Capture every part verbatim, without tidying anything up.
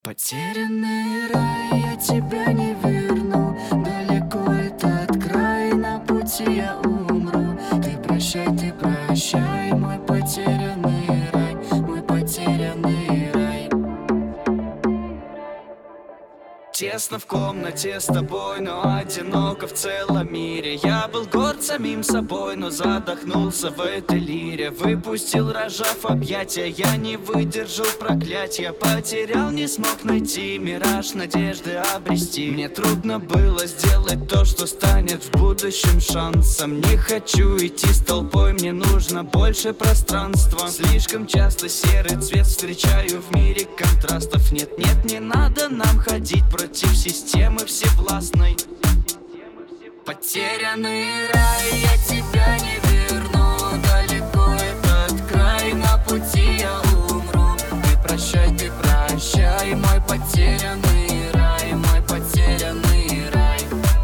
Потерянный рай, я тебя не верну. Далеко этот край, на пути я умру. Ты прощай, ты прощай, мой потерянный рай, мой потерянный рай. Тесно в комнате с тобой, но одиноко в целом мире. Я был горд самим собой, но задохнулся в этой лире. Выпустил, рожав объятия, я не выдержал проклятия. Потерял, не смог найти мираж, надежды обрести. Мне трудно было сделать то, что станет в будущем шансом. Не хочу идти с толпой, мне нужно больше пространства. Слишком часто серый цвет встречаю в мире контрастов. Нет, нет, не надо нам ходить против системы всевластной. Потерянный рай, я тебя не верну. Далеко этот край, на пути я умру. Ты прощай, ты прощай, мой потерянный рай, мой потерянный рай.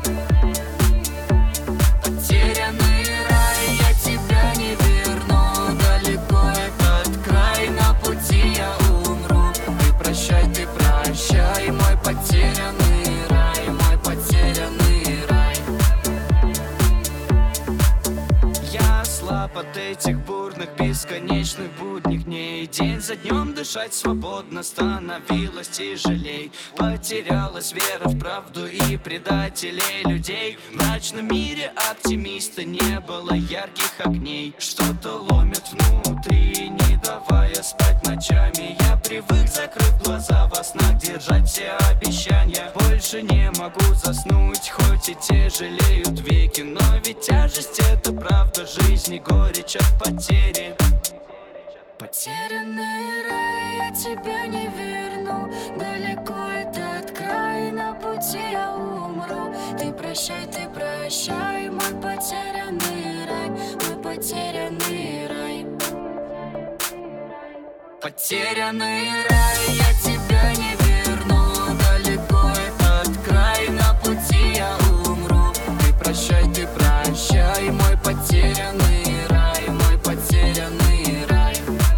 Потерянный рай, я тебя не верну. Далеко этот край, на пути я умру. Ты прощай, ты прощай, мой потерянный рай, мой потерянный рай. Я слаб от этих бурных, бесконечных будних дней. День за днем дышать свободно становилось тяжелей. Потерялась вера в правду и предателей людей. В мрачном мире оптимиста не было ярких огней. Что-то ломит внутри, не давая спать ночами. Я привык, закрыв глаза, во снах держать все обещания. Больше не могу заснуть, хоть и тяжелеют веки. Но ведь тяжесть — это правда жизни, горечь от потери. Потерянный рай, я тебя не верну. Далеко этот край, на пути я умру. Ты прощай, ты прощай, мой потерянный рай, мой потерянный рай. Потерянный рай, я тебя не верну. Далеко этот край, на пути я умру. Ты прощай, ты прощай, мой потерянный рай, мой потерянный рай.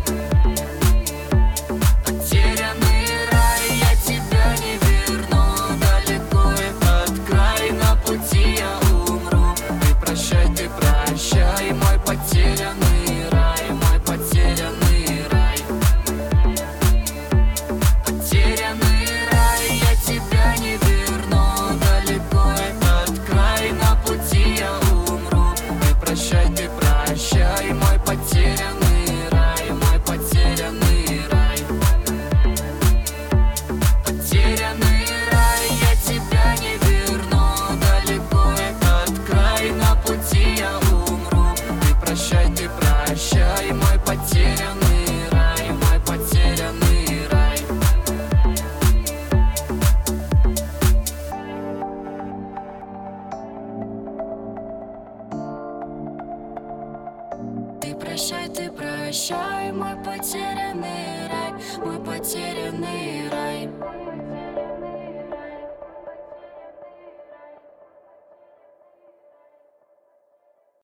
Потерянный рай, я тебя не верну. Далеко этот край, на пути я умру. Ты прощай, ты прощай, мой потерянный рай, мой потерянный рай. Потерянный рай, я тебя не верну. Далеко этот край, на пути я умру. Ты прощай, ты прощай, мой потерянный рай, мой потерянный рай. Потерянный рай, я тебя не верну. Далеко этот край, на пути я умру. Ты прощай, ты прощай, мой потерянный рай, мой потерянный рай. Ты прощай, ты прощай, мой потерянный рай, мой потерянный рай.